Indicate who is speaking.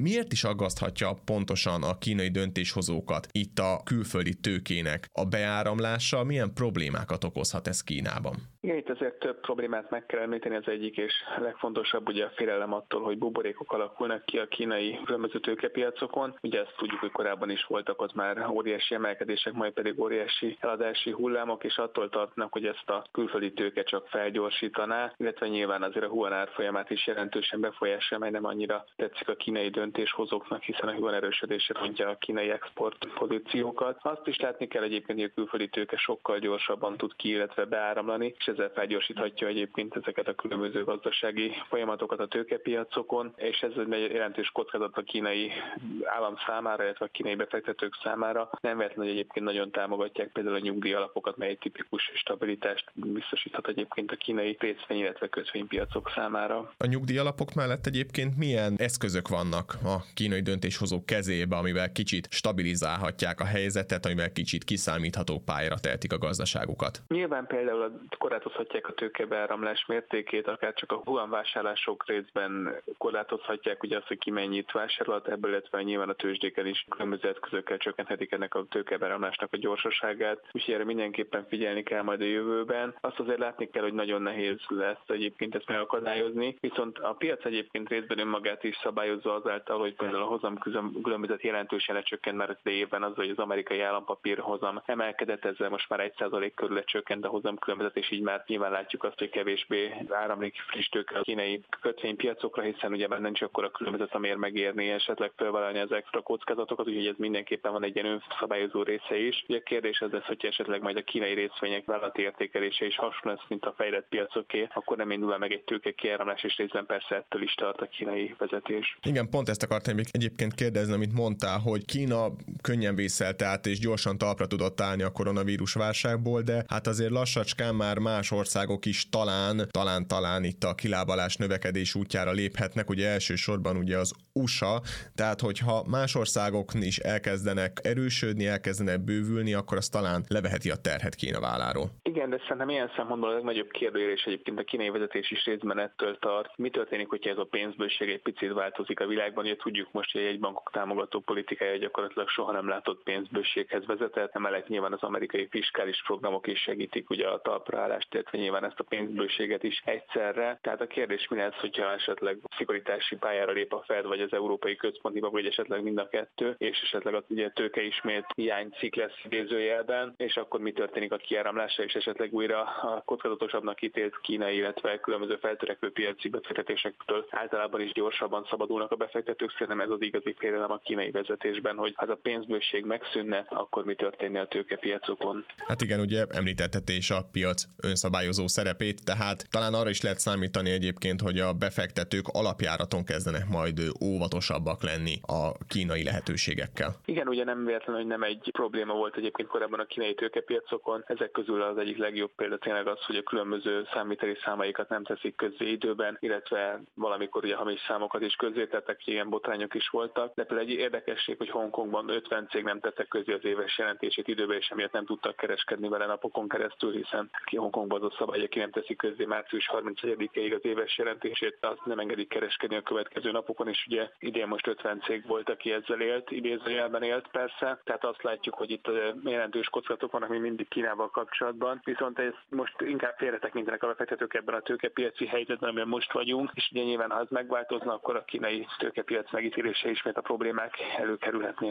Speaker 1: Miért is aggaszthatja pontosan a kínai döntéshozókat itt a külföldi tőkének a beáramlása? Milyen problémákat okozhat ez Kínában?
Speaker 2: Igen, itt azért több problémát meg kell említeni. Az egyik és legfontosabb ugye a félelem attól, hogy buborékok alakulnak ki a kínai különböző tőkepiacokon. Ugye ezt tudjuk, hogy korábban is voltak ott már óriási emelkedések, majd pedig óriási eladási hullámok, és attól tartnak, hogy ezt a külföldi tőke csak felgyorsítaná, illetve nyilván azért a yuan árfolyamát is jelentősen befolyásolja, mely nem annyira tetszik a kínai döntéshozóknak, hiszen a yuan erősödése rontja a kínai export pozíciókat. Azt is látni kell egyébként, hogy a külföldi tőke sokkal gyorsabban tud ki, illetve beáramlani, és ezzel felgyorsíthatja egyébként ezeket a különböző gazdasági folyamatokat a tőkepiacokon, és ez egy jelentős kockázat a kínai állam számára, illetve a kínai befektetők számára. Nem véletlenül, hogy egyébként nagyon támogatják például a nyugdíjalapokat, mely egy tipikus stabilitást biztosíthat egyébként a kínai részvény, illetve kötvénypiacok számára.
Speaker 1: A nyugdíjalapok mellett egyébként milyen eszközök vannak a kínai döntéshozók kezébe, amivel kicsit stabilizálhatják a helyzetet, amivel kicsit kiszámítható pályára tehetik a gazdaságukat?
Speaker 2: Nyilván például korlátozhatják a tőkebeáramlás mértékét, akár csak a yuan vásárlások részben korlátozhatják, ugye azt, hogy ki mennyit vásárolhat ebből, illetve nyilván a tőzsdéken is különböző eszközökkel csökkenthetik ennek a tőkebeáramlásnak a gyorsaságát. Úgyhogy erre mindenképpen figyelni kell majd a jövőben. Azt azért látni kell, hogy nagyon nehéz lesz egyébként ezt megakadályozni, viszont a piac egyébként részben önmagát is szabályozza azáltal, hogy például a hozam különbözet jelentősen lecsökkent már az évben, az, hogy az amerikai állampapír hozam emelkedett, ezzel most már 1% körül lecsökkent a hozam különbözet, és így már nyilván látjuk azt, hogy kevésbé áramlik friss tőke a kínai kötvénypiacokra, hiszen ugye már nincs akkora különbözet, amiért megérni esetleg felvállalni az extra kockázatokat, úgyhogy ez mindenképpen van egy ilyen önszabályozó része is. Ugye a kérdés az lesz, hogy esetleg majd a kínai részvények vállalati értékelése is hasonló lesz, mint a fejlett piacoké, akkor nem indul meg egy tőke kiáramlás, és részben persze ettől is tart a kínai vezetés.
Speaker 1: Igen, pont ezt akartam egyébként kérdezni, amit mondtál, hogy Kína könnyen vészelt át és gyorsan talpra tudott állni a koronavírus válságból, de hát azért lassacskán már más országok is talán itt a kilábalás növekedés útjára léphetnek, ugye elsősorban ugye az USA, tehát hogyha más országok is elkezdenek erősödni, elkezdenek bővülni, akkor az talán leveheti a terhet Kína válláról.
Speaker 2: Igen, de szerintem ilyen szempontból a legnagyobb kérdőjelés egyébként a kínai vezetés is részben ettől tart. Mi történik, hogyha ez a pénzbőség egy picit változik a világban? Ugye tudjuk most, hogy egy bankok támogató politikája gyakorlatilag soha nem látott pénzbőséghez vezetett, emellett nyilván az amerikai fiskális programok is segítik ugye a talpraállást, illetve nyilván ezt a pénzbőséget is egyszerre. Tehát a kérdés mi lesz, hogyha esetleg szigorítási pályára lép a Fed vagy az Európai Központi Bank, vagy esetleg mind a kettő, és esetleg az ugye tőke ismét hiánycikk lesz idézőjelben, és akkor mi történik a kiáramlással, és esetleg újra a kockázatosabbnak ítélt kínai, illetve különböző feltörekvő piaci befektetésektől általában is gyorsabban szabadulnak a befektetők. Szerintem ez az igazi félelem a kínai vezetésben, hogy ha a pénzbőség megszűnne, akkor mi történne a tőkepiacokon.
Speaker 1: Hát igen, ugye említetted is a piac önszabályozó szerepét, tehát talán arra is lehet számítani egyébként, hogy a befektetők alapjáraton kezdenek majd óvatosabbak lenni a kínai lehetőségekkel.
Speaker 2: Igen, ugye nem véletlen, hogy nem egy probléma volt egyébként korábban a kínai tőkepiacokon. Ezek közül az egyik legjobb példa tényleg az, hogy a különböző számviteli számaikat nem teszik közzé időben, illetve valamikor ugye hamis számokat is közzétettek, ilyen botrányok is voltak. De például egy érdekesség, hogy Hongkongban 50 cég nem tette közzé az éves jelentését időben, és emiatt nem tudtak kereskedni vele napokon keresztül, hiszen ki Hongkongban az a szabály, aki nem teszi közzé március 31-ig az éves jelentését, azt nem engedik kereskedni a következő napokon, és ugye idén most 50 cég volt, aki ezzel élt, idézőjelben élt persze. Tehát azt látjuk, hogy itt jelentős kockázatok vannak még mindig Kínával kapcsolatban, viszont ez most inkább félretekintenek a befektetők ebben a tőkepiaci helyzetben, amiben most vagyunk, és ugye nyilván ha ez megváltozna, akkor a kínai tőkepiac megítélése ismét a problémák előkerülhetnének.